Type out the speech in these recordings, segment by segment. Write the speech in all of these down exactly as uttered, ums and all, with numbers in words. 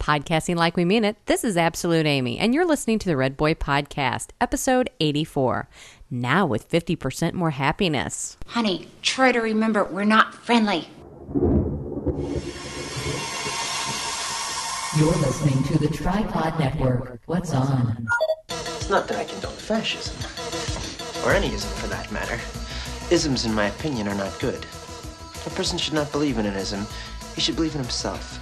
Podcasting like we mean it, this is Absolute Amy, and you're listening to the Red Boy Podcast, episode eighty-four. Now with fifty percent more happiness. Honey, try to remember we're not friendly. You're listening to the Tripod Network. What's on? It's not that I condone fascism, or any ism for that matter. Isms, in my opinion, are not good. A person should not believe in an ism. He should believe in himself.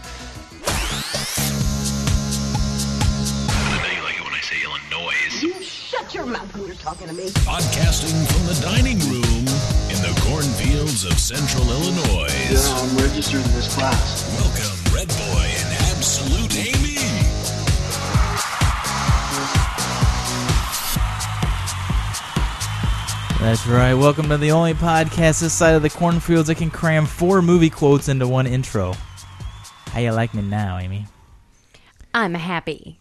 I know you like it when I say Illinois. You shut your mouth when you're talking to me. Podcasting from the dining room in the cornfields of central Illinois. Yeah, I'm registered in this class. Welcome, Red Boy and Absolute Amy. That's right. Welcome to the only podcast this side of the cornfields that can cram four movie quotes into one intro. How you like me now, Amy? I'm happy.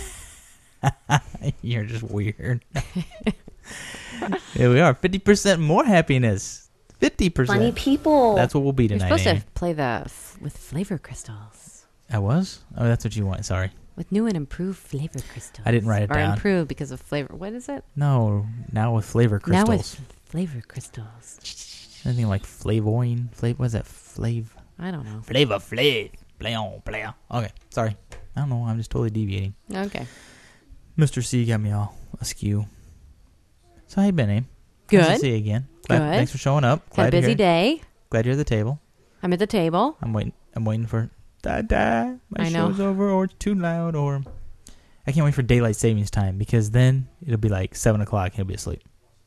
You're just weird. Here we are. fifty percent more happiness. fifty percent. Funny people. That's what we'll be You're tonight, supposed Amy. to play the f- with flavor crystals. I was? Oh, that's what you want. Sorry. With new and improved flavor crystals. I didn't write it or down. Or improved because of flavor. What is it? No, now with flavor crystals. Now with flavor crystals. Anything like flavoine? Flav- what is that? Flav? I don't know. Flavor flav. Play on, play on. Okay, sorry. I don't know. I'm just totally deviating. Okay. Mister C got me all askew. So how you been, Abe? Good. Nice to see you again. Glad, Good. Thanks for showing up. Had Glad a to busy hear- day. Glad you're at the table. I'm at the table. I'm waiting. I'm waiting for da da. My I know. show's over, or it's too loud, or I can't wait for daylight savings time because then it'll be like seven o'clock. and He'll be asleep.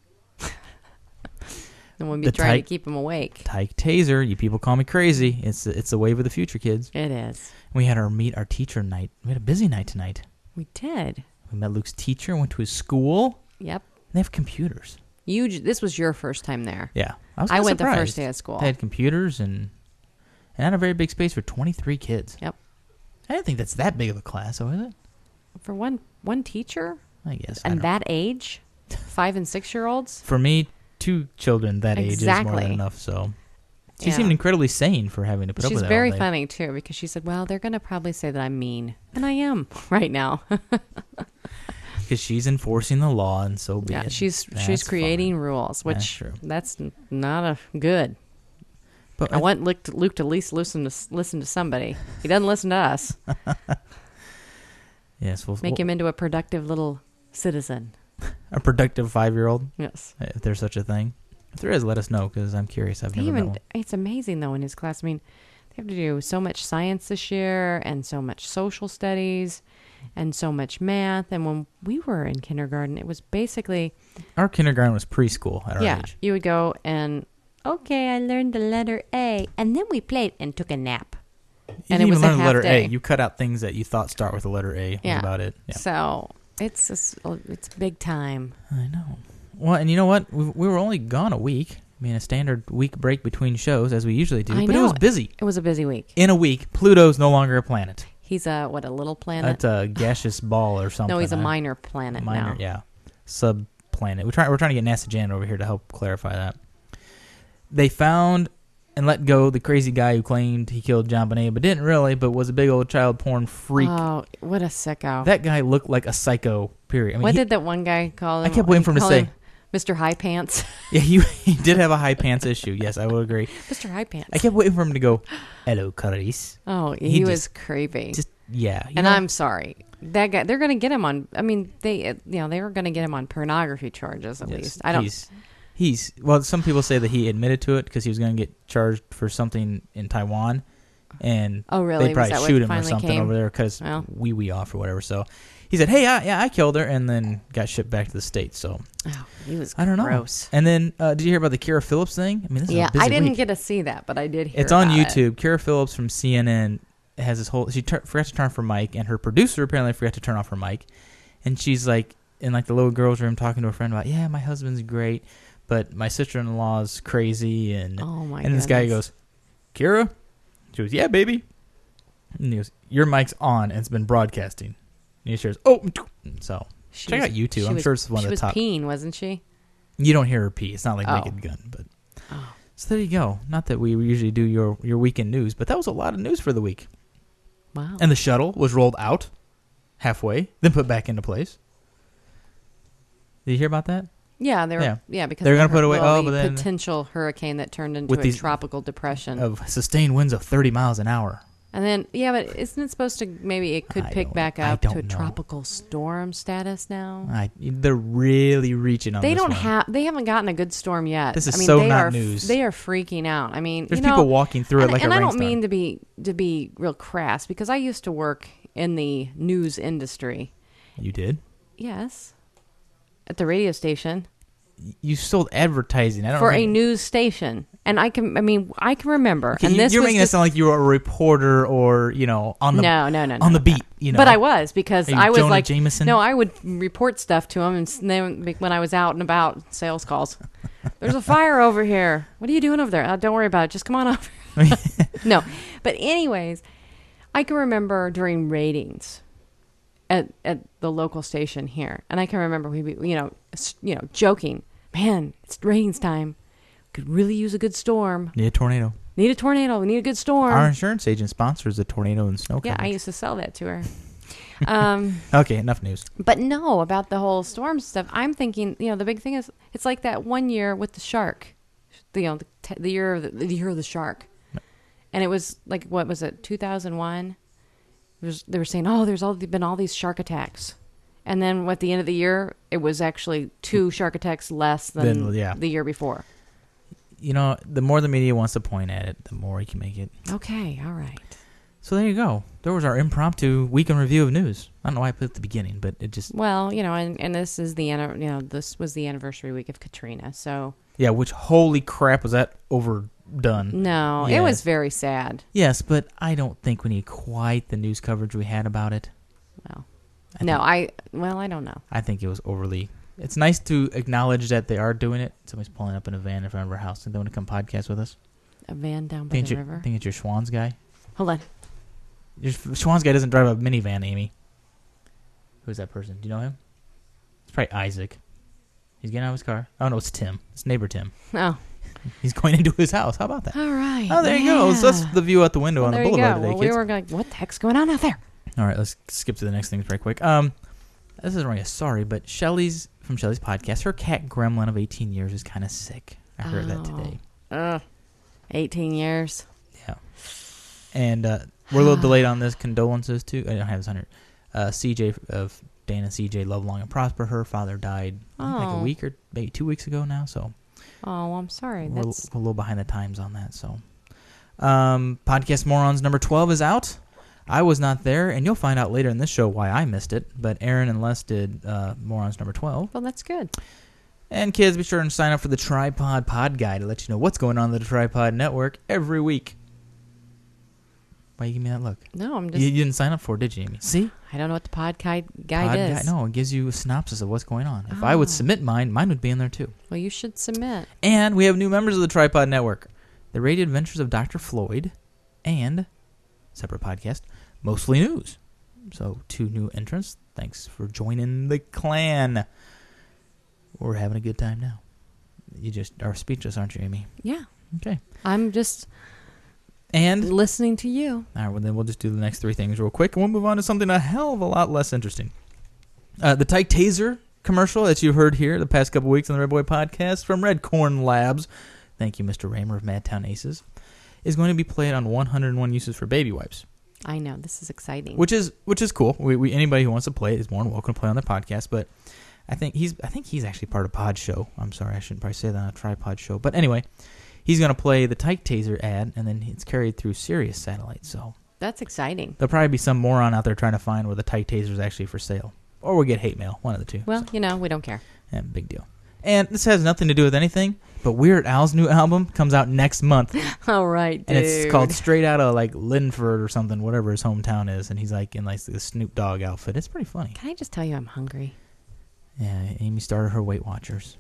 And we'll be The trying type- to keep him awake. Tyke Taser. You people call me crazy. It's it's the wave of the future, kids. It is. We had our meet our teacher night. We had a busy night tonight. We did. We met Luke's teacher. Went to his school. Yep. They have computers. You. j- This was your first time there. Yeah, I was I kinda went the surprised. first day of school. They had computers and and had a very big space for twenty-three kids. Yep. I didn't think that's that big of a class, though, is it? For one one teacher I guess. I and don't- that age, five and six year olds. For me, two children that age is more Exactly. than enough. So she Yeah. seemed incredibly sane for having to put up She's with that very all day. funny too because she said, "Well, they're going to probably say that I'm mean, and I am right now." Because she's enforcing the law, and so be yeah, it. she's That's she's creating fine. rules, That's which true. that's n- not a good. But I want Luke to, Luke to at least listen to s- listen to somebody. He doesn't listen to us. yes, we'll, Make we'll- him into a productive little citizen. a productive five-year-old, Yes. if there's such a thing. If there is, let us know because I'm curious. I've They never met even one. it's amazing though in his class. I mean, they have to do so much science this year and so much social studies and so much math. And when we were in kindergarten, it was basically Our kindergarten was preschool at our yeah, age. you would go and okay, I learned the letter A, and then we played and took a nap. You And didn't it even was a learn the half letter day. A. You cut out things that you thought start with the letter A. Was Yeah. about it. Yeah. So it's just, it's big time. I know. Well, and you know what? We, we were only gone a week. I mean, a standard week break between shows, as we usually do. I but know. it was busy. It was a busy week. In a week, Pluto's no longer a planet. He's a what a little planet. It's a gaseous ball or something. no, he's a huh? minor planet Minor, now. yeah. Sub-planet. We're trying, we're trying to get NASA Jan over here to help clarify that. They found and let go the crazy guy who claimed he killed John Bonet, but didn't really, but was a big old child porn freak. Oh, what a sicko! That guy looked like a psycho, period. I mean, what he, did that one guy call him? I kept waiting for him to Call say- Mister High Pants. yeah, he, he did have a high pants issue. Yes, I will agree. Mister High Pants. I kept waiting for him to go, hello, Clarice. oh, he, he was just- creepy. Just, yeah. you and know, I'm sorry. That guy, they're going to get him on. I mean, they, uh, you know, they were going to get him on pornography charges at yes, least. I don't. He's, he's, well, some people say that he admitted to it because he was going to get charged for something in Taiwan. And Oh, really? they Was probably that what shoot him or finally something came? over there because Well. wee wee off or whatever. So he said, hey, I, yeah, I killed her, and then got shipped back to the States. So Oh, he was. I don't know. gross. And then, uh, did you hear about the Kira Phillips thing? I mean, this is Yeah, a busy I didn't week. get to see that, but I did hear. It's on about it. YouTube. Kira Phillips from C N N has this whole. She tur forgot to turn off her mic, and her producer apparently forgot to turn off her mic, and she's like in like the little girl's room talking to a friend about, yeah, my husband's great, but my sister-in-law's crazy, and Oh my and this guy goodness. goes, Kira, she goes, yeah, baby, and he goes, your mic's on and it's been broadcasting, and he shares, oh, so She check was- out YouTube. she I'm was- sure it's one she of the was top. peeing, wasn't she? You don't hear her pee. It's not like Oh. Naked Gun, but so there you go. Not that we usually do your your weekend news, but that was a lot of news for the week. Wow. And the shuttle was rolled out halfway, then put back into place. Did you hear about that? Yeah, they were. Yeah. Yeah, because They were of gonna the put away- well, oh, the but then- potential hurricane that turned into With a these- tropical depression. Of sustained winds of thirty miles an hour. And then, yeah, but isn't it supposed to, maybe it could I pick don't- back I up to don't a know. tropical storm status now? I, they're really reaching on They this don't one. have, they haven't gotten a good storm yet. This is I mean, so they not are, news. They are freaking out. I mean, There's you know, people walking through and, it like and a I don't rainstorm. mean to be to be real crass because I used to work in the news industry. You did? Yes, at the radio station. You sold advertising. I don't For a think- news station, and I can, I mean, I can remember. Okay, and you, this you're was making just, it sound like you were a reporter or, you know, on the no, no, no, no, on the no, beat, no. you know. But I was because Are you I was Jonah like, Jameson? no, I would report stuff to them, and s- then when I was out and about sales calls, there's a fire over here. What are you doing over there? Uh, don't worry about it. Just come on over. No, but anyways, I can remember during ratings at at the local station here, and I can remember we, be, you know, s- you know, joking, man, it's ratings time. Could really use a good storm. Need a tornado. Need a tornado. We need a good storm. Our insurance agent sponsors the tornado and snow yeah, I coverage. used to sell that to her. Um, Okay, enough news. but no, about the whole storm stuff. I'm thinking, you know, the big thing is it's like that one year with the shark, the, you know, the, t- the year of the, the year of the shark, and it was like what was it, two thousand one? It was, they were saying, oh, there's all been all these shark attacks, and then at the end of the year, it was actually two shark attacks less than Then, yeah. the year before. You know, the more the media wants to point at it, the more you can make it. Okay, all right. So there you go. There was our impromptu weekend review of news. I don't know why I put it at the beginning, but it just... Well, you know, and, and this is the anni- you know this was the anniversary week of Katrina, so Yeah, which, holy crap, was that overdone. no, Yeah. it was very sad. Yes, but I don't think we need quite the news coverage we had about it. Well, I no, think- I well, I don't know. I think it was overly... It's nice to acknowledge that they are doing it. Somebody's pulling up in a van in front of our house and they want to come podcast with us. A van down by Think, the it's your, river. think it's your Schwann's guy? Hold on. Your Schwann's guy doesn't drive a minivan, Amy. Who's that person? Do you know him? It's probably Isaac. He's getting out of his car. Oh, no, it's Tim. It's neighbor Tim. Oh, He's going into his house. How about that? all right. Oh, there you go. So that's yeah. the view out the window Well, on the there you boulevard go. today, Well, we kids. were like, what the heck's going on out there? All right, let's skip to the next thing very quick. Um, this isn't really a sorry, but Shelly's from Shelly's podcast, her cat Gremlin of eighteen years is kind of sick. I heard that Oh. today. Uh, eighteen years. Yeah. And uh, we're a little delayed on this. Condolences to, I don't have this on here. Uh, C J of Dan and C J, love long and prosper. Her father died I think, like Oh. a week or maybe two weeks ago now, so Oh, I'm sorry. we're, That's we're a little behind the times on that. So, um, Podcast Morons number twelve is out. I was not there, and you'll find out later in this show why I missed it. But Aaron and Les did uh, Morons number twelve. well, that's good. And kids, be sure and sign up for the Tripod Pod Guide to let you know what's going on in the Tripod Network every week. Why you give me that look? No, I'm just. You, you didn't sign up for it, did you, Amy? See? I don't know what the pod guide, guide Pod is. Guide- no, it gives you a synopsis of what's going on. If I would Oh. submit mine, mine would be in there too. Well, you should submit. And we have new members of the Tripod Network. The Radio Adventures of Doctor Floyd and, separate podcast, Mostly News. So, two new entrants. Thanks for joining the clan. We're having a good time now. You just are speechless, aren't you, Amy? Yeah, Okay. I'm just And, listening to you. all right, well, then we'll just do the next three things real quick, and we'll move on to something a hell of a lot less interesting. Uh, the Tyke Taser commercial that you heard here the past couple weeks on the Red Boy Podcast from Red Corn Labs, thank you, Mister Raymer of Madtown Aces, is going to be played on one hundred one uses for baby wipes, I know this is exciting. which is which is cool. We, we anybody who wants to play it is more than welcome to play on the podcast. But I think he's I think he's actually part of Pod Show. I'm sorry, I shouldn't probably say that on a Tripod Show. But anyway, he's going to play the Tyke Taser ad, and then it's carried through Sirius Satellite. So That's exciting. there'll probably be some moron out there trying to find where the Tyke Taser is actually for sale, or we'll get hate mail. One of the two. Well, you know, we don't care. Yeah, big deal. And this has nothing to do with anything, but Weird Al's new album comes out next month, All right, dude. and it's called Straight Outta like Linford or something, whatever his hometown is, and he's like in like the Snoop Dogg outfit. It's pretty funny. Can I just tell you I'm hungry? Yeah, Amy started her Weight Watchers.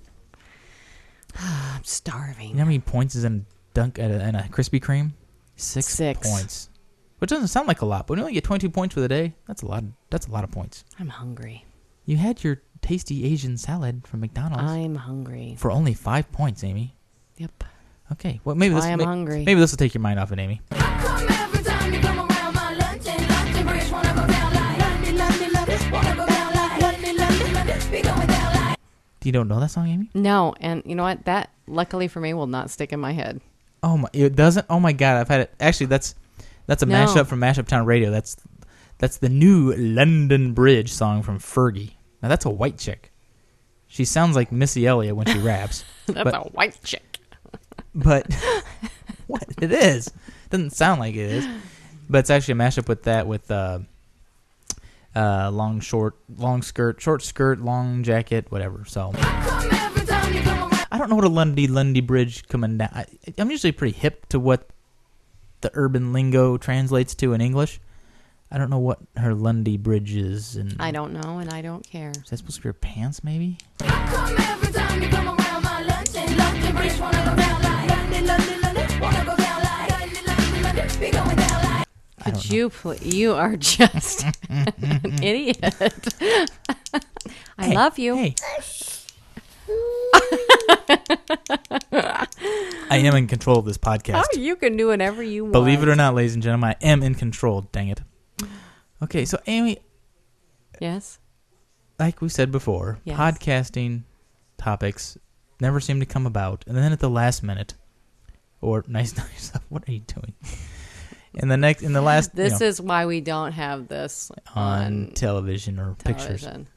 I'm starving. You know how many points is in a dunk at a, in a Krispy Kreme? Six, Six. points, which doesn't sound like a lot, but when you only get twenty-two points for the day, that's a lot. That's a lot of points. I'm hungry. You had your tasty Asian salad from McDonald's I'm hungry. for only five points, Amy. Yep. Okay, well maybe That's this why I'm may- hungry. maybe this will take your mind off it, Amy. How come every time you come around my lunch ain't lunch You don't know that song, Amy? No, and you know what? That, luckily for me, will not stick in my head. Oh my! It doesn't. Oh my God! I've had it. Actually, that's that's a No. mashup from Mashup Town Radio. That's that's the new London Bridge song from Fergie. Now that's a white chick. She sounds like Missy Elliott when she raps. That's but, a white chick. But what it is doesn't sound like it is. But it's actually a mashup with that with uh, uh, long short, long skirt, short skirt, long jacket, whatever. So. I don't know what a Lundy Lundy Bridge coming down. I, I'm usually pretty hip to what the urban lingo translates to in English. I don't know what her Lundy Bridge is. And I don't know, and I don't care. Is that supposed to be her pants, maybe? Could you please? You are just an idiot. I Hey, love you. Hey. I am in control of this podcast. Oh, you can do whatever you want. Believe it or not, ladies and gentlemen, I am in control. Dang it. Okay, so Amy, Yes. like we said before, Yes. podcasting topics never seem to come about, and then at the last minute, or nice, nice. What are you doing? In the next, in the last, This you know, is why we don't have this on on television or pictures. television.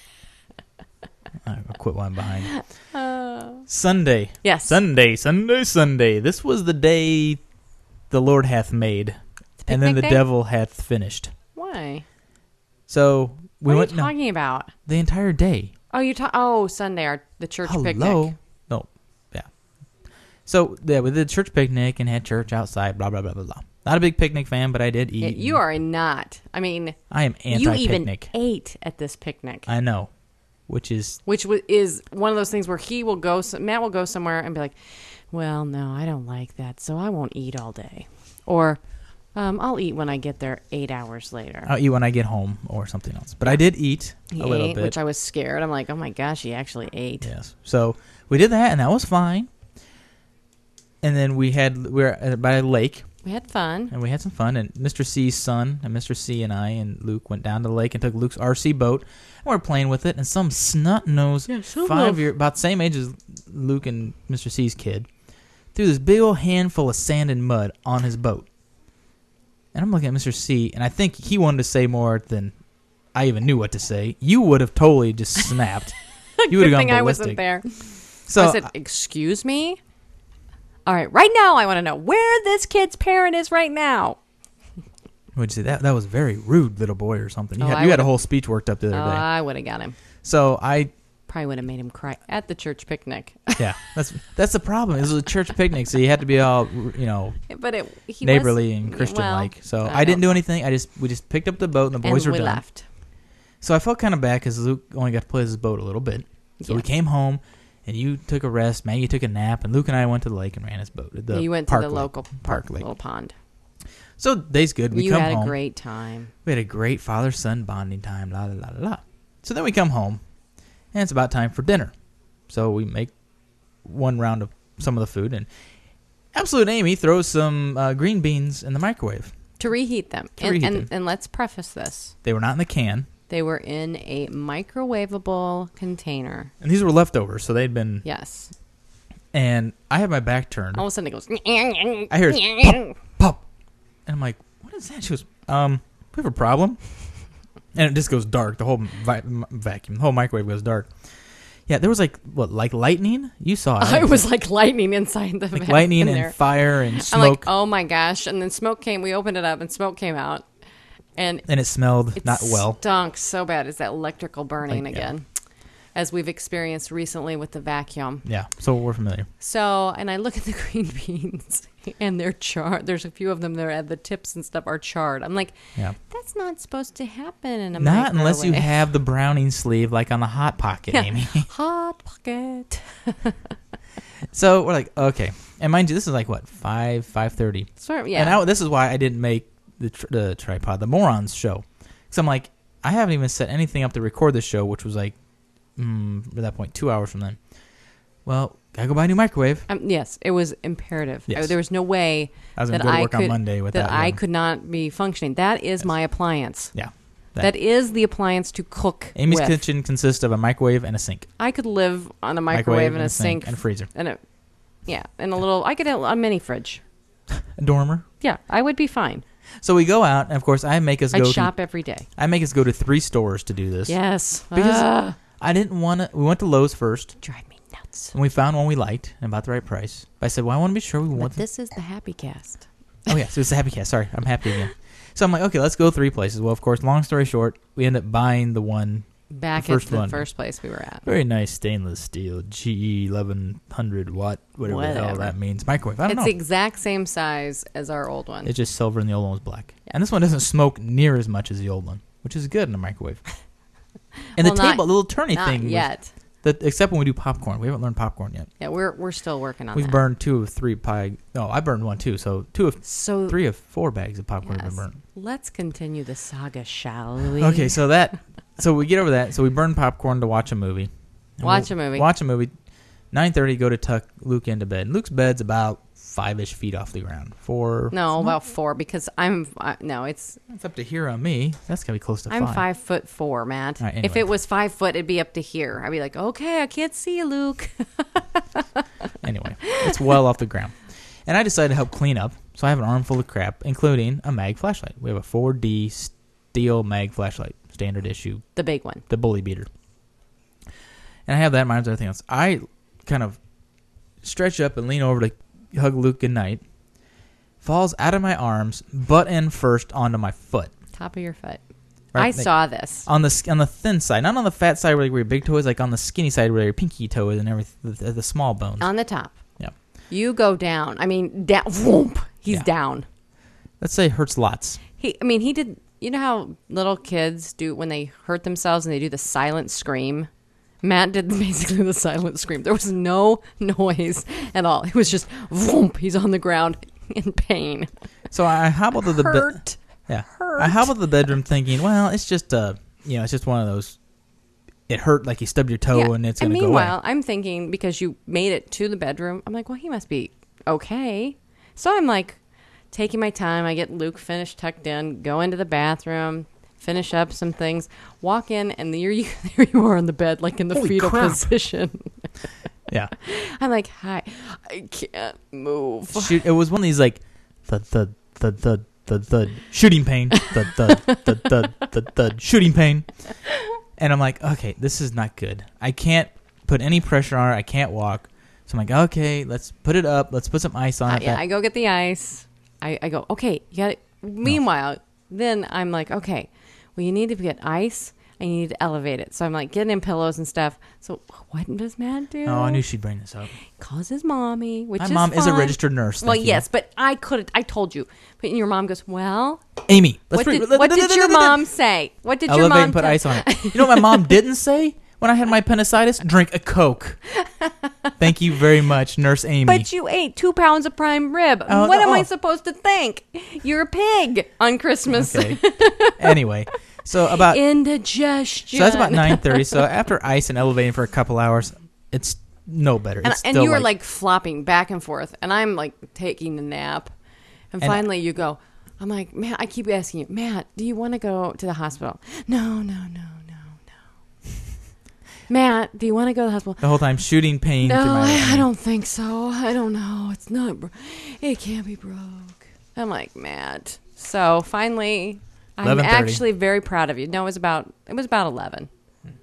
I'll quit one behind. Uh, Sunday. yes. Sunday, Sunday, Sunday. This was the day the Lord hath made, and then the picnic day? devil hath finished. Why? So we What went are you no, talking about? the entire day. Oh, you talk. Oh, Sunday, our the church Hello. picnic. No, yeah. So yeah, we did a church picnic and had church outside. Blah blah blah blah blah. Not a big picnic fan, but I did eat. You are not. I mean, I am you even anti-picnic. ate at this picnic. I know, which is Which w- is one of those things where he will go, so- Matt will go somewhere and be like, well, no, I don't like that, so I won't eat all day. Or, um, I'll eat when I get there eight hours later. I'll eat when I get home or something else. But I did eat He a little ate, bit. which I was scared. I'm like, oh my gosh, he actually ate. Yes. So we did that, and that was fine. And then we had we were at- by a lake, We had fun. and we had some fun. And Mister C's son and Mister C and I and Luke went down to the lake and took Luke's R C boat, and we were playing with it. And some snot nosed Yeah, some five of- year about the same age as Luke and Mister C's kid threw this big old handful of sand and mud on his boat. And I'm looking at Mister C, and I think he wanted to say more than I even knew what to say. You would have totally just snapped. You would Good have gone thing I ballistic. wasn't there. So I said, excuse me? All right, right now I want to know where this kid's parent is right now. Would you say that that was very rude, little boy, or something? You Oh, had I you had a would've- whole speech worked up the Oh, other day. I would have got him. So I, Probably would have made him cry at the church picnic. yeah, that's that's the problem. It was a church picnic, so you had to be all, you know, But it, he neighborly was, and Christian-like. well, so I I, didn't don't- do anything. I just we just picked up the boat, and the boys and were we done. left. So I felt kind of bad because Luke only got to play with his boat a little bit. So we Yes. came home, and you took a rest. Maggie took a nap, and Luke and I went to the lake and ran his boat. The Yeah, you went park to the lake. local park park, lake. little pond. So day's good. We you come had home. a great time. We had a great father-son bonding time, la la la la la. So then we come home, and it's about time for dinner. So we make one round of some of the food, and Absolute Amy throws some uh, green beans in the microwave. To reheat them. To and, reheat and, them. and let's preface this. They were not in the can, They were in a microwavable container. and these were leftovers, so they'd been... Yes. And I had my back turned. All of a sudden it goes... I hear it pop, pop. And I'm like, what is that? She goes, um, we have a problem. And it just goes dark. The whole vi- vacuum, the whole microwave goes dark. Yeah, there was like, what, like lightning? You saw it. I was like lightning inside the like vac- lightning in and there. fire and I'm smoke. like, oh my gosh. And then smoke came. We opened it up and smoke came out. And And it smelled it not well. stunk so bad. It's that electrical burning Like, yeah. again. As we've experienced recently with the vacuum. Yeah, so we're familiar. So, and I look at the green beans and they're charred. There's a few of them there at the tips and stuff are charred. I'm like, Yeah. that's not supposed to happen in a Not unless you microwave. have the browning sleeve like on the Hot Pocket, Yeah. Amy. Hot Pocket. So we're like, okay. And mind you, this is like, what, five, five thirty? Sort of, yeah. And I, this is why I didn't make the, tr- the tripod, the Morons show. Because I'm like, I haven't even set anything up to record this show, which was like, mm, at that point, two hours from then. Well, gotta go buy a new microwave. Um, yes, it was imperative. Yes. I- there was no way I was going that to go to I work could on Monday with that that. I one. could not be functioning. That is Yes. my appliance. Yeah. That. that is the appliance to cook Amy's with. kitchen consists of a microwave and a sink. I could live on a microwave, and a sink. and a freezer. And a, yeah, and a little, I could have a mini fridge. A dormer. Yeah, I would be fine. So we go out, and of course, I make us I'd go shop to, every day. I make us go to three stores to do this. Yes. Because Ah, I didn't want to. We went to Lowe's first, drive me nuts. and we found one we liked and about the right price. But I said, well, I want to be sure we But want. this is the Happy Cast. Oh yeah, so it's a Happy Cast. Sorry, I'm happy again. So I'm like, okay, let's go three places. Well, of course, long story short, we end up buying the one. Back The at first the one. first place we were at. Very nice stainless steel G E eleven hundred watt, whatever, the hell Whatever. that means. Microwave. I don't It's know. the exact same size as our old one. It's just silver and the old one was black. And this one doesn't smoke near as much as the old one, which is good in a microwave. And Well, the not- table, the little turny Not thing. was- yet. the, except when we do popcorn. We haven't learned popcorn yet. Yeah, we're we're still working on We've that. burned two of three pie. No, I burned one too. So two of so three of four bags of popcorn have yes. been burned. Let's continue the saga, shall we? Okay, so that, so we get over that. So we burn popcorn to watch a movie. And Watch we'll a movie. Watch a movie. nine thirty, go to tuck Luke into bed. Luke's bed's about five-ish feet off the ground. Four. No, about four because I'm uh, no, it's It's up to here on me. That's gotta be close to I'm five. five foot four, Matt. All right, If anyway. it was five foot, it'd be up to here. I'd be like, okay, I can't see you, Luke. Anyway, it's well off the ground. And I decided to help clean up, so I have an armful of crap, including a mag flashlight. We have a four D steel mag flashlight, standard issue, The big one. the bully beater. And I have that in mind with everything else. I kind of stretch up and lean over to hug Luke goodnight. Falls out of my arms, butt end first onto my foot. Top of your foot. Right, I like- saw this. On the on the thin side, not on the fat side where, like, where your big toe is, like on the skinny side where your pinky toe is and everything, the, the small bones. On the top. Yeah. You go down. I mean, down. Whoomp. He's Yeah. down. Let's say it hurts lots. He. I mean, he did. You know how little kids do when they hurt themselves and they do the silent scream? Matt did basically the silent scream. There was no noise at all. It was just whoomp. He's on the ground in pain. So I hobbled to the bed. Hurt. Yeah. Hurt. I hobbled to the bedroom thinking, well, it's just uh, you know, it's just one of those. It hurt like you stubbed your toe Yeah. and it's and going to go away. meanwhile, I'm thinking because you made it to the bedroom, I'm like, well, he must be okay. So I'm like taking my time. I get Luke finished, tucked in, go into the bathroom, finish up some things, walk in, and there you, there you are on the bed, like in the Holy fetal crap. position. Yeah. I'm like, hi, I can't move. Shoot, it was one of these like the the the the the, the shooting pain, the the the the the, the shooting pain, and I'm like, okay, this is not good. I can't put any pressure on it. I can't walk. So I'm like, okay, let's put it up. Let's put some ice on Uh, it. yeah, That- I go get the ice. I, I go, okay, you got it. Meanwhile, then I'm like, okay, well, you need to get ice and you need to elevate it. So I'm like getting him pillows and stuff. So what does Matt do? oh, I knew she'd bring this up. Calls his mommy, which My is mom is a fine. registered nurse. Well, thank you. yes, but I couldn't. I told you. But your mom goes, well, Amy, let's what re- did, what did your mom say? What did your elevate mom and put tell- ice on it. You know what my mom didn't say when I had my appendicitis? Drink a Coke. Thank you very much, Nurse Amy. But you ate two pounds of prime rib. Oh, what no, am I oh. supposed to think? You're a pig on Christmas. Okay. Anyway, so about Indigestion. so that's about nine thirty. So after ice and elevating for a couple hours, it's no better. And, It's and still you were like flopping back and forth, and I'm like taking a nap. And, And- finally, you go. I'm like, Matt. I keep asking you, Matt. Do you want to go to the hospital? No, no, no, no, no. Matt, do you want to go to the hospital? the whole time shooting pain. No, through my I, I don't think so. I don't know. It's not. Bro- it can't be broke. I'm like, Matt. So finally, I'm eleven thirty. actually very proud of you. No, it was about. It was about eleven.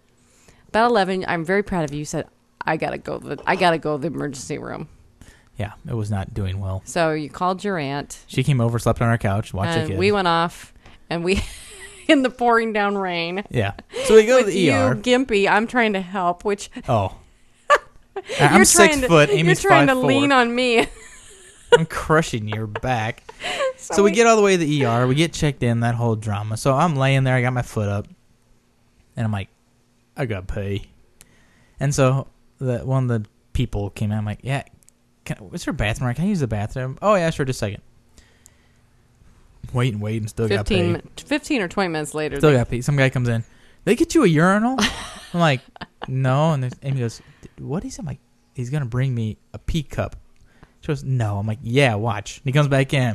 About eleven. I'm very proud of you. You said, I gotta go. To the, I gotta go to the emergency room. Yeah, it was not doing well. So you called your aunt, She came over, slept on our couch, watched the and kids. we went off, and we in the pouring down rain. Yeah. So we go to With the you, E R. Gimpy, I'm trying to help. Which Oh. you're I'm six trying to, foot. You're Amy's trying five to four. lean on me. I'm crushing your back. So, we, we- get all the way to the E R. We get checked in, that whole drama. So I'm laying there. I got my foot up. And I'm like, I got to pay. And so the, one of the people came out. I'm like, yeah, can, what's your bathroom? Can I use the bathroom? Oh, yeah, sure, just a second. Wait and wait and still got to pay. fifteen, fifteen or twenty minutes later. Still they- got to pay. Some guy comes in. They get you a urinal? I'm like, no. And there's- Amy goes, what is it? I'm like, he's going to bring me a pee cup. She goes, no. I'm like, yeah, watch. And he comes back in.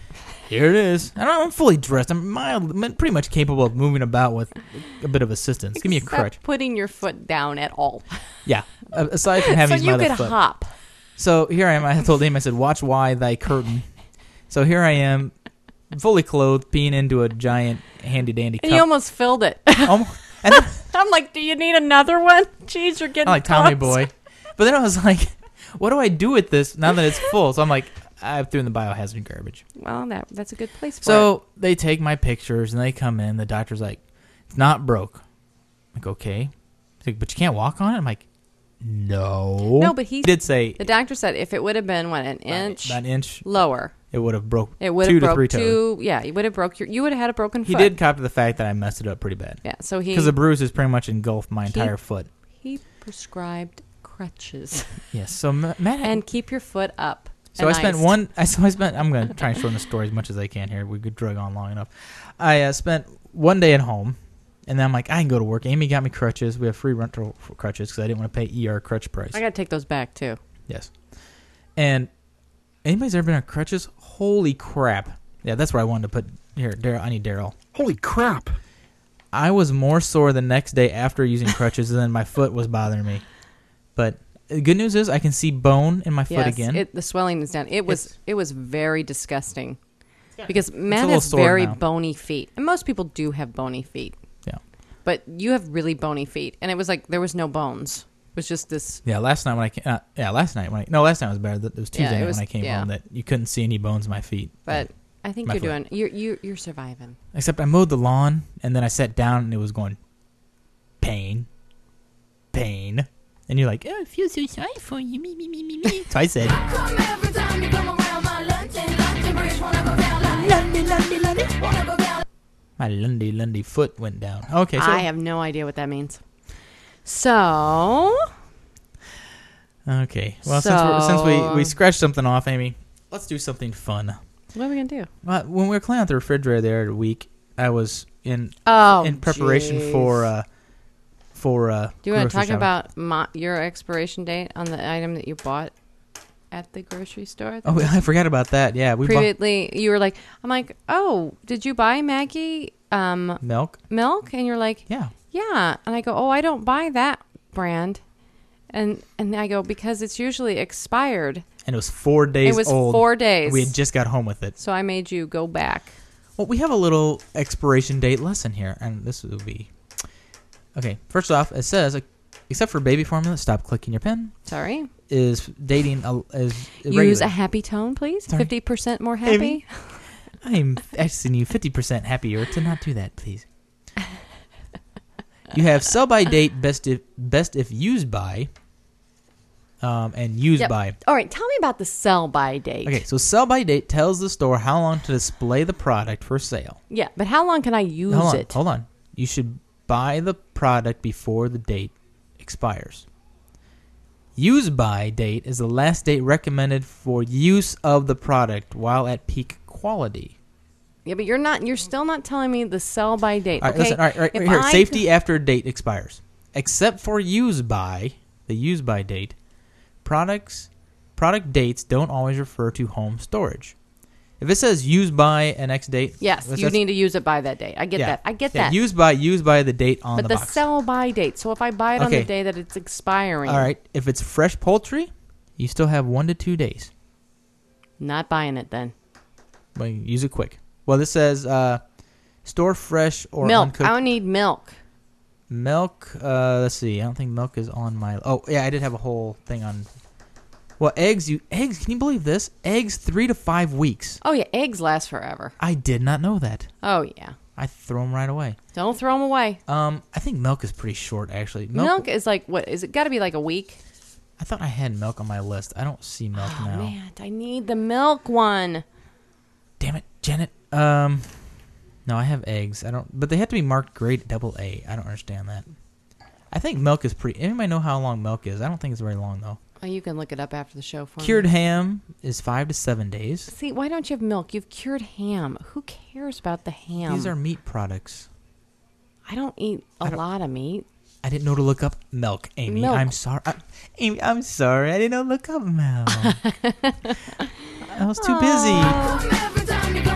here it is. And I'm fully dressed. I'm mild, I'm pretty much capable of moving about with a bit of assistance. Give me a Except crutch. putting your foot down at all. Yeah, a- aside from having so my you other could foot. hop. So here I am. I told him, I said, watch why thy curtain. So here I am, fully clothed, peeing into a giant handy-dandy cup. And you almost filled it. Um, and then, I'm like, do you need another one? Jeez, you're getting I'm like Tommy close. Boy. But then I was like, what do I do with this now that it's full? So I'm like, I threw in the biohazard garbage. Well, that that's a good place for it. So they take my pictures and they come in. The doctor's like, it's not broke. I'm like, okay. He's like, but you can't walk on it? I'm like, no. No, but he did say the doctor said if it would have been what an about inch an inch, lower, it would have broke it would two have to broke three toes. two. Yeah, you would have broke your. You would have had a broken He foot. did cop to the fact that I messed it up pretty bad. Yeah, so he Because the bruises pretty much engulfed my He- entire foot. he prescribed crutches Yes. So Ma- Matt and keep your foot up. So I and spent iced. one. I so I spent. I'm gonna try and shorten the story as much as I can here. We could drug on long enough. I uh, spent one day at home, and then I'm like, I can go to work. Amy got me crutches. We have free rental for crutches because I didn't want to pay E R crutch price. I gotta take those back too. Yes. And anybody's ever been on crutches? Holy crap! Yeah, that's where I wanted to put here. Daryl, I need Daryl. Holy crap. I was more sore the next day after using crutches than my foot was bothering me. But the good news is I can see bone in my foot Yes, again. it, the swelling is down. It was It's- it was very disgusting because a Matt little has sore very now. bony feet, and most people do have bony feet. Yeah. But you have really bony feet, and it was like there was no bones. It was just this. Yeah, last night when I came, uh, yeah, last night when I no, last night was better. It was Tuesday Yeah, it night was- when I came yeah. home that you couldn't see any bones in my feet. But I think My you're foot. doing. You're you're you're surviving. Except I mowed the lawn and then I sat down and it was going pain, pain, and you're like, oh, I feel so sorry for you, me, me, me, me, me. So I said, my Lundy Lundy foot went down. Okay, so I have no idea what that means. So okay. Well, since we're, since we So- we scratched something off, Amy, let's do something fun. what are we gonna do? Well, when we were cleaning out the refrigerator there a week, I was in Oh, in preparation jeez. for uh for uh. Do you want to grocery talk shopping. about my, your expiration date on the item that you bought at the grocery store? Oh, I forgot about that. Yeah, we bought Previously, you were like, I'm like, oh, did you buy Maggie um, milk. milk? And you're like, Yeah. yeah. And I go, oh, I don't buy that brand. And and I go, because it's usually expired. And it was four days It was old. four days. We had just got home with it. So I made you go back. Well, we have a little expiration date lesson here, and this will be... Okay, first off, it says, except for baby formula, stop clicking your pen, Sorry. is dating... A, is Use irregular. a happy tone, please. Sorry. fifty percent more happy. Amy? I'm asking you fifty percent happier to not do that, please. You have sell by date, best if, best if used by, um, and used Yep. by. All right, tell me about the sell by date. Okay, so sell by date tells the store how long to display the product for sale. Yeah, but how long can I use hold on, it? hold on. You should buy the product before the date expires. Use by date is the last date recommended for use of the product while at peak quality. Yeah, but you're not. You're still not telling me the sell by date. All right, okay. listen. All right, all right If here. I- Safety after date expires, except for use by the use by date. Products, product dates don't always refer to home storage. If it says use by an X date, Yes, that's- you that's- need to use it by that date. I get yeah. that. I get yeah, that. Use by use by the date on but the, the, box. sell by date. So if I buy it on Okay. the day that it's expiring, All right. If it's fresh poultry, you still have one to two days. not buying it then. Well, you use it quick. Well, this says uh, store fresh or Milk. uncooked I need milk. milk. Uh, let's see. I don't think milk is on my. Oh, yeah, I did have a whole thing on. Well, eggs. You eggs. Can you believe this? Eggs three to five weeks. Oh yeah, eggs last forever. I did not know that. Oh yeah. I throw them right away. Don't throw them away. Um, I think milk is pretty short actually. Milk, is like what? Is it got to be like a week? I thought I had milk on my list. I don't see milk Oh now. man, I need the milk one. Damn it, Janet. Um, no, I have eggs. I don't, but they have to be marked grade double A. I don't understand that. I think milk is pretty. Anybody know how long milk is? I don't think it's very long though. Oh, you can look it up after the show for Cured me. ham is five to seven days. See, why don't you have milk? You've cured ham. Who cares about the ham? These are meat products. I don't eat a I don't- lot of meat. I didn't know to look up milk, Amy. Milk. I'm sorry. I, Amy, I'm sorry. I didn't know to look up milk. I was too busy.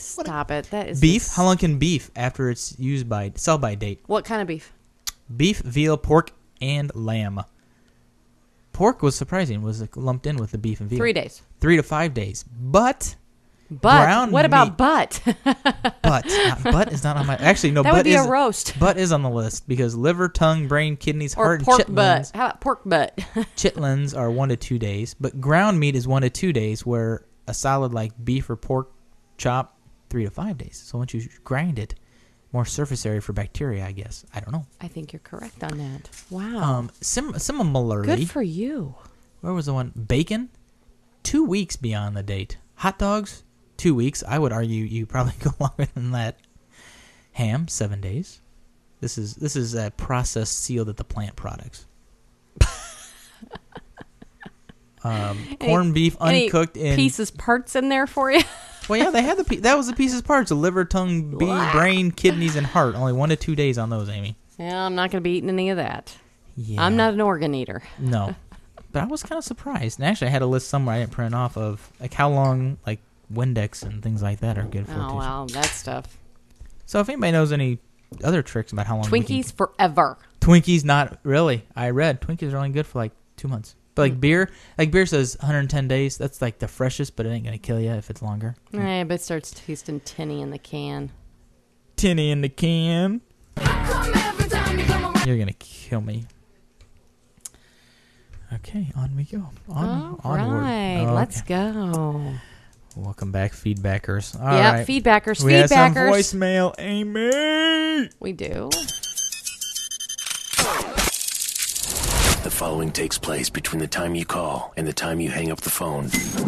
Stop it. That is Beef? just- How long can beef after it's used by sell by date? What kind of beef? Beef, veal, pork, and lamb. Pork was surprising. Was lumped in with the beef and veal. Three days. Three to five days. But But Brown what about meat. butt? butt, not, butt is not on my. Actually, no. That butt would be is a roast. Butt is on the list because liver, tongue, brain, kidneys, Or heart, and pork chitlins. butt. How about pork butt? Chitlins are one to two days, but ground meat is one to two days. Where a solid like beef or pork chop, three to five days. So once you grind it, more surface area for bacteria, I guess. I don't know. I think you're correct on that. Wow. Um, sim- similarly, Good for you. where was the one? Bacon, two weeks beyond the date. Hot dogs, two weeks. I would argue you probably go longer than that. Ham, seven days. This is this is a process sealed at the plant products. um, corned Any- beef, Any uncooked in. pieces, parts in there for you? Well, yeah, they had the pe- that was the pieces parts: the liver, tongue, bee, brain, kidneys, and heart. Only one to two days on those, Amy. Yeah, I'm not going to be eating any of that. Yeah, I'm not an organ eater. No, but I was kind of surprised. And actually, I had a list somewhere I didn't print off of like how long like Windex and things like that are good for. Oh, too. wow, that stuff. So if anybody knows any other tricks about how long we can- Twinkies forever. Twinkies, not really. I read Twinkies are only good for like two months. But like beer, like beer says one hundred ten days. That's like the freshest, but it ain't gonna kill you if it's longer. Eh, but it starts tasting tinny in the can. Tinny in the can. You're gonna kill me. Okay, on we go. On, All onward. right, Okay. let's go. Welcome back, feedbackers. All Yep, right. feedbackers, We have some feedbackers. voicemail, Amy. We do. The following takes place between the time you call and the time you hang up the phone.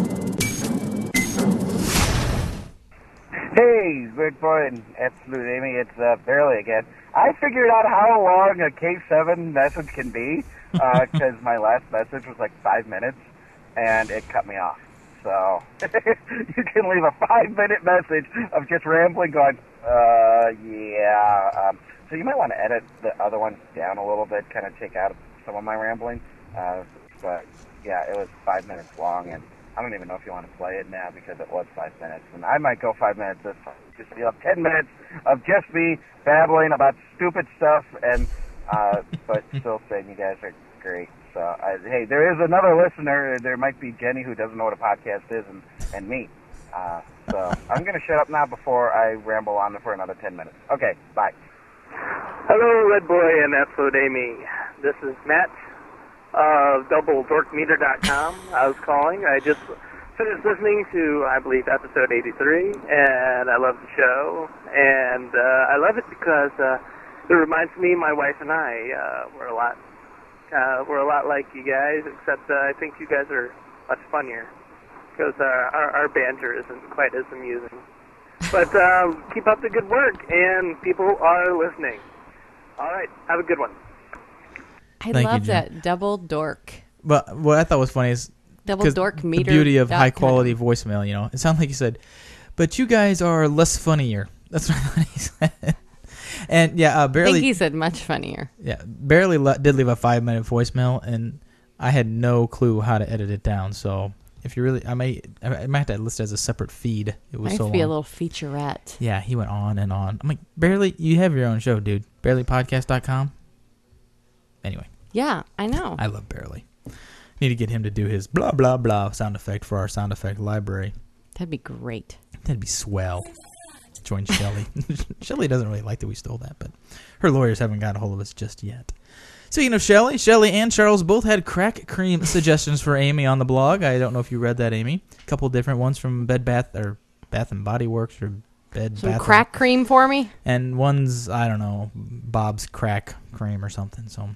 Hey, Red Boy and Absolute Amy, it's uh, Barely again. I figured out how long a K seven message can be because uh, my last message was like five minutes and it cut me off. So you can leave a five-minute message of just rambling going, uh, yeah. Um, so you might want to edit the other one down a little bit, kind of take out some of my rambling. Uh, but, yeah, it was five minutes long, and I don't even know if you want to play it now because it was five minutes. And I might go five minutes this time. Just you'll have ten minutes of just me babbling about stupid stuff, and uh, but still saying you guys are great. So, I, hey, there is another listener. There might be Jenny who doesn't know what a podcast is, and, and me. Uh, so I'm going to shut up now before I ramble on for another ten minutes. Okay, bye. Hello, Red Boy and Absolute Amy. This is Matt of double dork meter dot com. I was calling. I just finished listening to, I believe, episode eighty-three, and I love the show. And uh, I love it because uh, it reminds me, my wife and I, uh, we're a lot Uh, we're a lot like you guys, except uh, I think you guys are much funnier because uh, our, our banter isn't quite as amusing. But um, keep up the good work, and people are listening. All right, have a good one. I Thank love you, Jen. that double dork. But what I thought was funny is Double 'cause dork the meter beauty of dot high com. quality voicemail. You know, it sounded like you said, "But you guys are less funnier." That's what I thought he said. And yeah, uh, I barely. think he said much funnier. Yeah, barely le- did leave a five minute voicemail, and I had no clue how to edit it down. So if you really, I might, I might have to list it as a separate feed. It was Might so be a long. little featurette. Yeah, he went on and on. I'm like, barely, you have your own show, dude. barely podcast dot com. Anyway, Yeah, I know. I love Barely. Need to get him to do his blah blah blah sound effect for our sound effect library. That'd be great. That'd be swell. Join Shelly. Shelly doesn't really like that we stole that, but her lawyers haven't got a hold of us just yet. Speaking of Shelly, Shelly and Charles both had crack cream suggestions for Amy on the blog. I don't know if you read that, Amy. A couple different ones from Bed Bath or Bath and Body Works or Bed Some Bath crack cream for me? and one's I don't know Bob's crack cream or something. So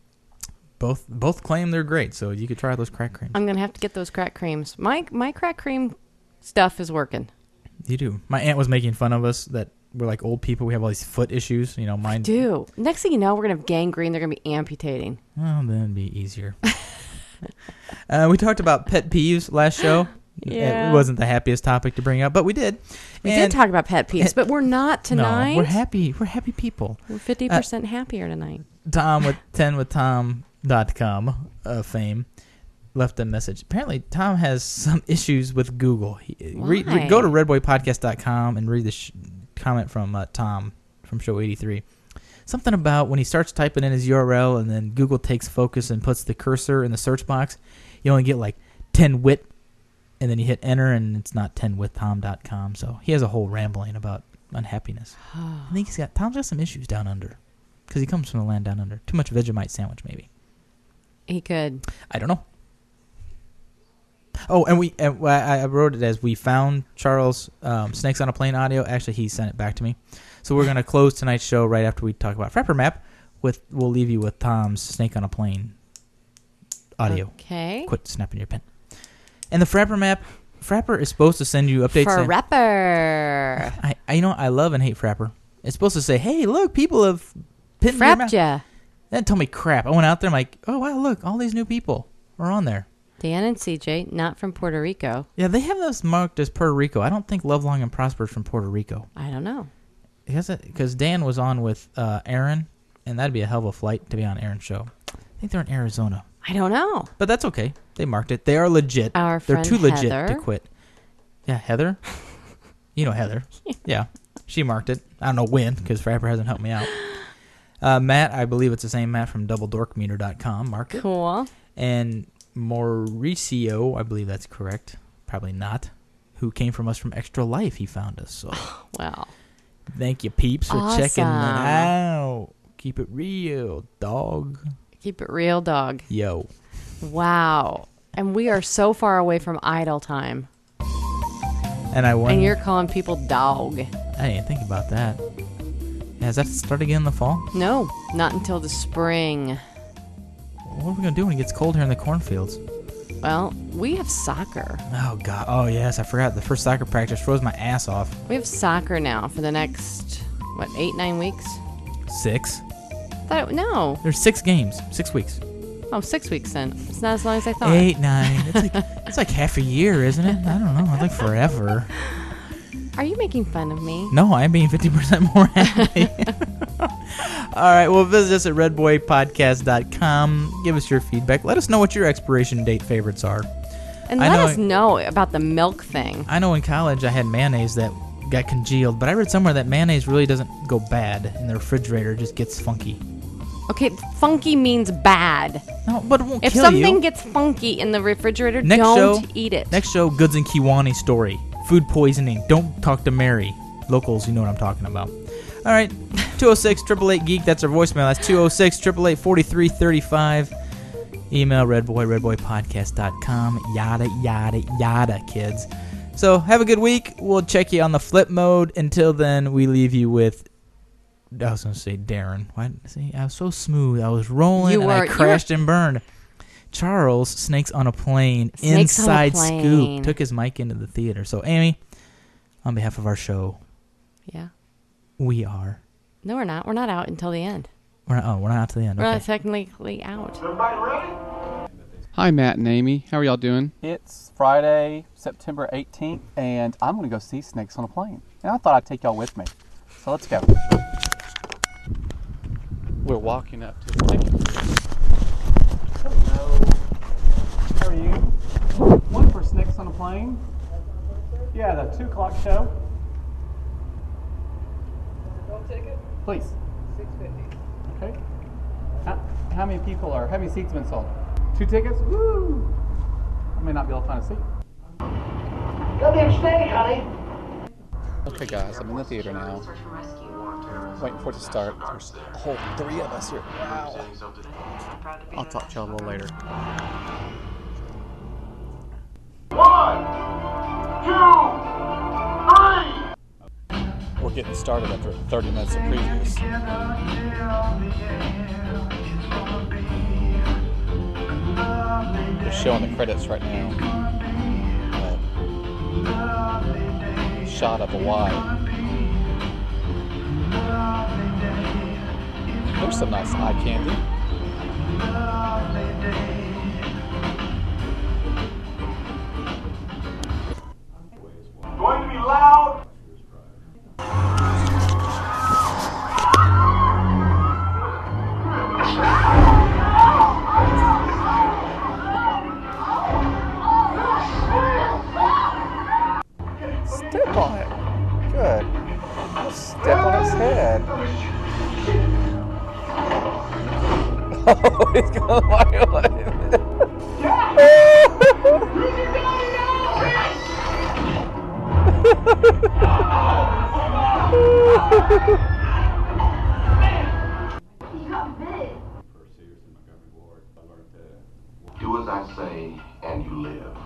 both both claim they're great. So you could try those crack creams. I'm going to have to get those crack creams. My my crack cream stuff is working. You do. My aunt was making fun of us that we're like old people. We have all these foot issues. You know, mine. Do. Next thing you know, we're going to have gangrene. They're going to be amputating. Well, then it'd be easier. uh, we talked about pet peeves last show. Yeah. It wasn't the happiest topic to bring up, but we did. We And- did talk about pet peeves, but we're not tonight. No, we're happy. We're happy people. We're fifty percent happier tonight. Tom with ten with Tom dot com uh, fame left a message. Apparently, Tom has some issues with Google. He, read, Why? read, go to red boy podcast dot com and read the sh- comment from uh, Tom from show eighty-three. Something about when he starts typing in his U R L and then Google takes focus and puts the cursor in the search box, you only get like ten wit, and then you hit enter and it's not ten with tom dot com. So he has a whole rambling about unhappiness. I think he's got Tom's got some issues down under because he comes from the land down under. Too much Vegemite sandwich, maybe. He could. I don't know. Oh, and we and I I wrote it as we found Charles um, Snakes on a Plane audio. Actually, he sent it back to me. So we're going to close tonight's show right after we talk about Frapper Map. With we'll leave you with Tom's Snake on a Plane audio. Okay. Quit snapping your pen. And the Frapper Map, Frapper is supposed to send you updates. Frapper. I, I you know I love and hate Frapper. It's supposed to say, "Hey, look, people have pinned your map." Frapped ya. That told me crap. I went out there. I'm like, "Oh wow, look, all these new people are on there." Dan and C J, not from Puerto Rico. Yeah, they have those marked as Puerto Rico. I don't think Love Long and Prosper is from Puerto Rico. I don't know. Because Dan was on with uh, Aaron, and that'd be a hell of a flight to be on Aaron's show. I think they're in Arizona. I don't know. But that's okay. They marked it. They are legit. Our they're friend too legit Heather. to quit. Yeah, Heather. You know Heather. Yeah, she marked it. I don't know when, because Frapper hasn't helped me out. Uh, Matt, I believe it's the same Matt from double dork meter dot com, marked it. Cool. And Mauricio, I believe that's correct. Probably not. Who came from us from Extra Life. He found us. So. Wow. Thank you, peeps, for Awesome. checking that out. Keep it real, dog. Keep it real, dog. Yo. Wow. And we are so far away from idle time. And I won. And you're calling people dog. I didn't think about that. Yeah, does that start again in the fall? No, not until the spring. What are we going to do when it gets cold here in the cornfields? Well, we have soccer. Oh, God. Oh, yes. I forgot. The first soccer practice froze my ass off. We have soccer now for the next, what, eight, nine weeks? Six. That, no. There's six games. Six weeks. Oh, six weeks then. It's not as long as I thought. Eight, nine. It's like it's like half a year, isn't it? I don't know. It's like forever. Are you making fun of me? No, I'm being fifty percent more happy. All right, well, visit us at red boy podcast dot com. Give us your feedback. Let us know what your expiration date favorites are. And I let know us know about the milk thing. I know in college I had mayonnaise that got congealed, but I read somewhere that mayonnaise really doesn't go bad in the refrigerator. It just gets funky. Okay, funky means bad. No, but it won't If kill something you. gets funky in the refrigerator, Next don't show, eat it. Next show, Goods and Kiwani story. Food poisoning. Don't talk to Mary. Locals, you know what I'm talking about. All right, two oh six, eight eight eight, geek. That's our voicemail. That's two oh six, eight eight eight, four three three five. Email redboy, red boy podcast dot com. Yada, yada, yada, kids. So have a good week. We'll check you on the flip mode. Until then, we leave you with... I was going to say Darren. Why? See, I was so smooth. I was rolling You and were- I you crashed were- and burned. Charles, Snakes on a Plane, Snakes on a inside Plane. scoop, took his mic into the theater. So, Amy, on behalf of our show, Yeah. we are. No, we're not. We're not out until the end. We're not, oh, we're not out to the end. We're Okay. not technically out. Hi, Matt and Amy. How are y'all doing? It's Friday, September eighteenth, and I'm going to go see Snakes on a Plane. And I thought I'd take y'all with me. So let's go. We're walking up to the ticket. Hello. How are you? One for Snakes on a Plane? Yeah, the two o'clock show. One ticket? Please. six fifty. Okay. How, how many people are, how many seats have been sold? Two tickets? Woo! I may not be able to find a seat. Goddamn snake, honey. Okay, guys, I'm in the theater now. Waiting for it to start. There's a whole three of us here. Wow. I'll talk to y'all a little later. One, two, three. We're getting started after thirty minutes of previews. They're showing the credits right now. Uh, shot of a Y. There's some nice eye candy. Going to be loud. step on his head. Oh, he's going violent. Do as I say, and you live.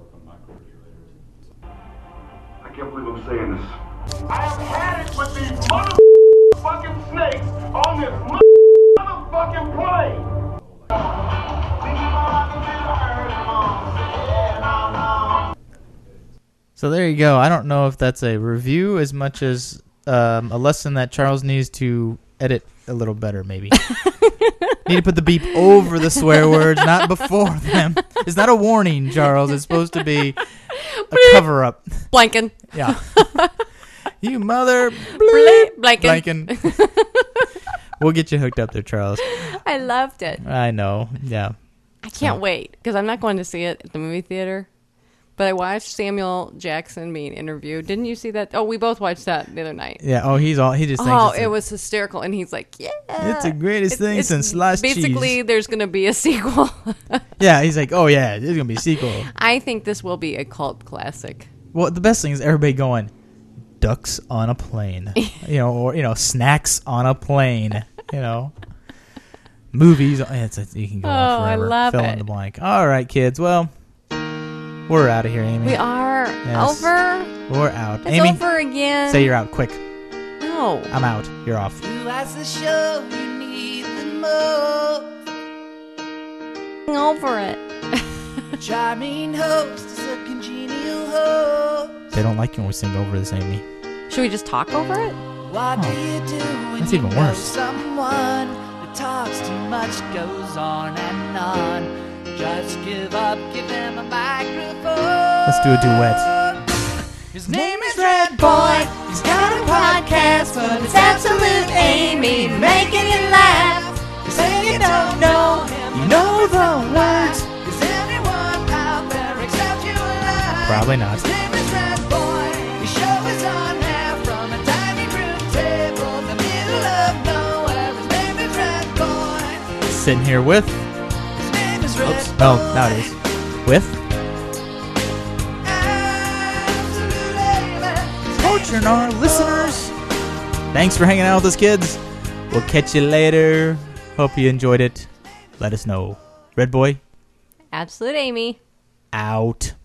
I can't believe I'm saying this. I have had it with these motherfucking snakes on this motherfucking plane. So there you go. I don't know if that's a review as much as um, a lesson that Charles needs to edit a little better, maybe. Need to put the beep over the swear words, not before them. It's not a warning, Charles. It's supposed to be a cover-up. Blanking. Yeah. You mother... Bleep. Blanking. Blanking. We'll get you hooked up there, Charles. I loved it. I know. Yeah. I can't wait, because I'm not going to see it at the movie theater. But I watched Samuel Jackson being interviewed. Didn't you see that? Oh, we both watched that the other night. Yeah. Oh, he's all he just. Thinks Oh, it's it a, was hysterical, and he's like, "Yeah, it's the greatest It- thing it's since sliced cheese." Basically, there's going to be a sequel. Yeah, he's like, "Oh yeah, there's gonna be a sequel." I think this will be a cult classic. Well, the best thing is everybody going, "Ducks on a plane," you know, or you know, snacks on a plane, you know, movies. It's a, you can go Oh, on I forever. love Fill it. in the blank. All right, kids. Well, we're out of here, Amy. We are Yes. over. We're out. It's Amy, over again. say you're out, quick. No. I'm out. You're off. That's the show you need the most. Over it. Charming host is a congenial host. They don't like you when we sing over this, Amy. Should we just talk over it? What do you do when That's you even know worse. someone who talks too much, goes on and on? Just give up, give them a microphone. Let's do a duet. His name is Red Boy. He's got a podcast, but it's absolute Amy making you laugh. You say you don't know him, you know the words. Is anyone out there except you alive? Probably not. His name is Red Boy. His show is on air from a dining room table, the middle of nowhere. His name is Red Boy. Sitting here with. His name is Red Oops. Boy. Oh, now it is. With. Coaching our listeners. Thanks for hanging out with us, kids. We'll catch you later. Hope you enjoyed it. Let us know. Red Boy, Absolute Amy. out.